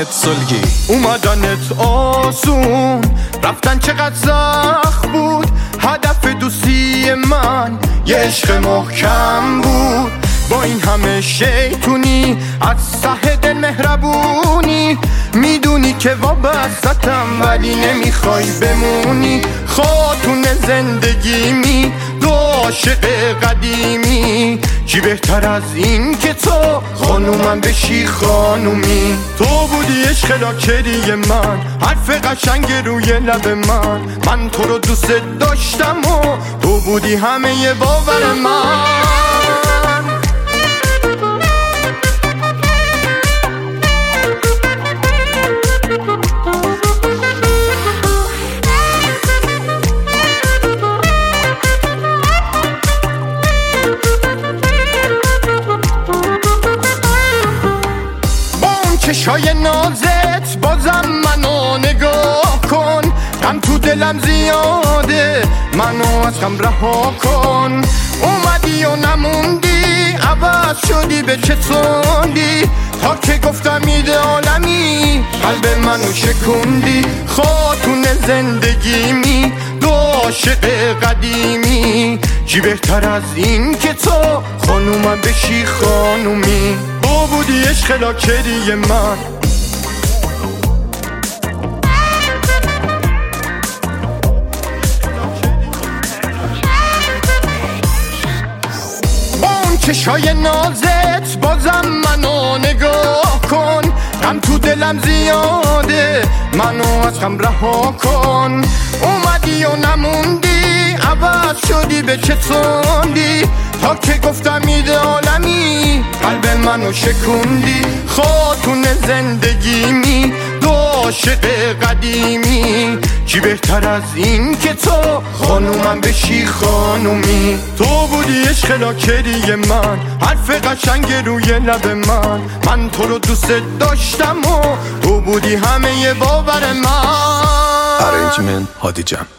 سلگی. اومدنت آسون، رفتن چقدر سخت بود. هدف دوستی من یه عشق محکم بود. با این همه شیطونی از ته دل مهربونی، میدونی که وابستم ولی نمیخوای بمونی. خاتون زندگیمی، دو عاشق قدیمی، چی بهتر از این که تو خانومم بشی خانومی. تو بودی عشق لاکری من، حرف قشنگ روی لب من تو رو دوست داشتم و تو بودی همه باور من. چشای نازت بازم منو نگاه کن، غم تو دلم زیاده منو از غم رها کن. اومدی و نموندی، عوض شدی به چسوندی، تا که گفتم ایده عالمی قلب منو شکوندی. خاتون زندگیمی، دو عاشق قدیمی، چی بهتر از این که تو خانومم بشی خانومی. تو بودی عشق لاکری من، با اون چشای نازت بازم منو نگاه کن، غم تو دلم زیاده منو از غم رها کن. اومدی و نموندی، عوض شدی به چسوندی، تا که گفتم ایده عالمی قلب منو شکوندی. خاتون زندگیمی، دو عاشق قدیمی، چی بهتر از این که تو خانومم بشی خانومی. تو بودی عشق لاکری من، حرف قشنگ روی لب من تو رو دوست داشتم و تو بودی همه باور من. ارنجمنت هادی جان.